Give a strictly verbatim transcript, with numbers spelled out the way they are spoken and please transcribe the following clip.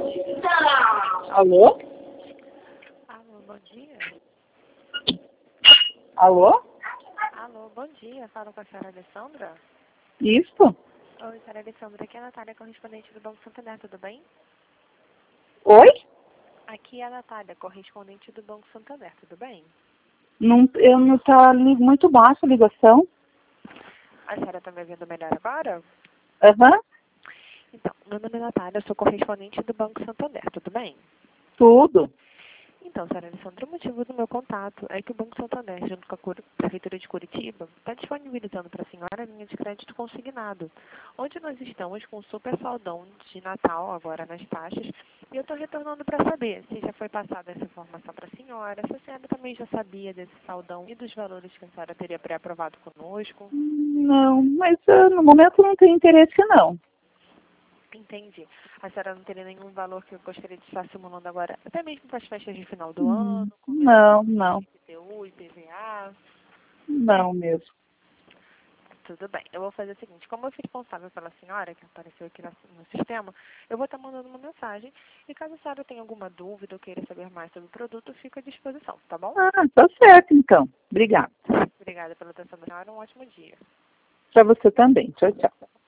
Alô? Alô, bom dia. Alô? Alô, bom dia. Falo com a senhora Alessandra? Isso? Oi, senhora Alessandra. Aqui é a Natália, correspondente do Banco Santander, tudo bem? Oi? Aqui é a Natália, correspondente do Banco Santander, tudo bem? Não, eu não tá li- muito baixa a ligação. A senhora está me ouvindo melhor agora? Aham, Então, meu nome é Natália, eu sou correspondente do Banco Santander, tudo bem? tudo. Então, senhora Alessandra, o motivo do meu contato é que o Banco Santander, junto com a Cur- Prefeitura de Curitiba, está disponibilizando para a senhora a linha de crédito consignado, onde nós estamos com um super saldão de Natal agora nas taxas, e eu estou retornando para saber se já foi passada essa informação para a senhora, se a senhora também já sabia desse saldão e dos valores que a senhora teria pré-aprovado conosco. Não, mas ah, no momento não tem interesse não. Entendi. A senhora não teria nenhum valor que eu gostaria de estar simulando agora, até mesmo para as festas de final do Hum, ano, começo Não, de não, I P T U, I P V A. não mesmo. Tudo bem. Eu vou fazer o seguinte, como eu fui responsável pela senhora, que apareceu aqui na- no sistema, eu vou estar mandando uma mensagem e caso a senhora tenha alguma dúvida ou queira saber mais sobre o produto, fico à disposição, tá bom? Ah, tá certo então. Obrigada. Obrigada pela atenção da senhora, um ótimo dia. Para você também. Tchau, tchau.